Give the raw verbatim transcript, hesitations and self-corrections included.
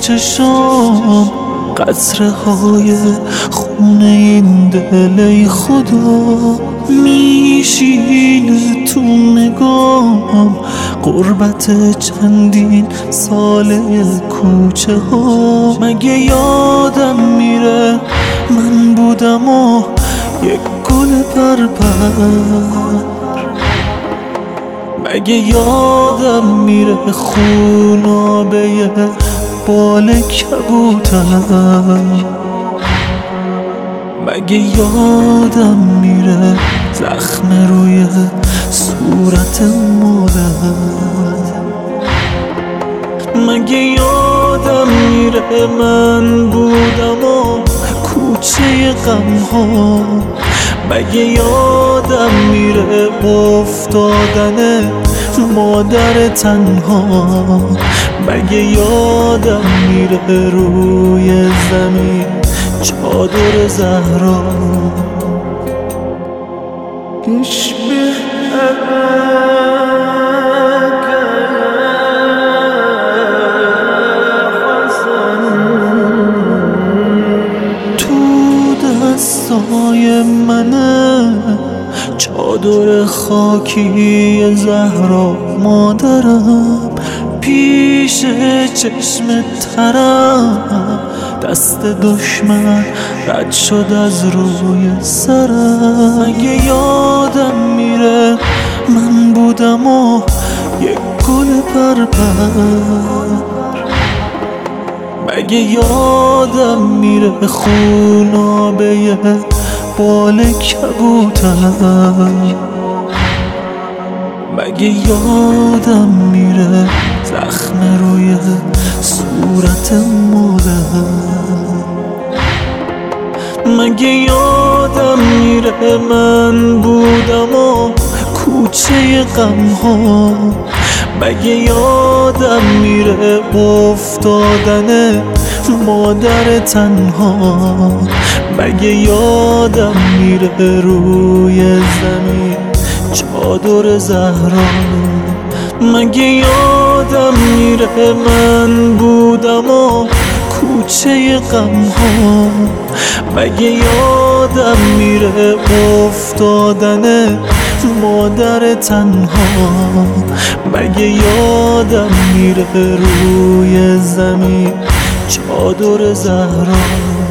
چشام قطره های خونه این دل، ای خدا میشینه تو نگام قربت چندین ساله کوچه ها. مگه یادم میره من بودم و یک گل پرپر؟ مگه یادم میره خونابه بال کبوتر؟ مگه یادم میره زخم روی صورت مادر؟ مگه یادم میره من بودم و کوچه غم ها؟ مگه یادم میره افتادن مادر تنها؟ مگه یادم میره روی زمین چادر زهرا؟ دستای منه چادر خاکی زهرا مادرم، پیش چشم ترم دست دشمن رد شد از روی سرم. مگه یادم میره من بودم و یک گل پرپر؟ مگه یادم میره خونابه بال کبوتر؟ مگه یادم میره زخم روی صورت مادر؟ مگه یادم میره من بودم و کوچه غم ها؟ مگه یادم میره افتادن مادر تنها؟ مگه یادم میره روی زمین چادر زهرا؟ مگه یادم میره من بودم و کوچه غم ها؟ مگه یادم میره افتادن مادر تنها؟ مگه یادم میره روی زمین چادر زهرا؟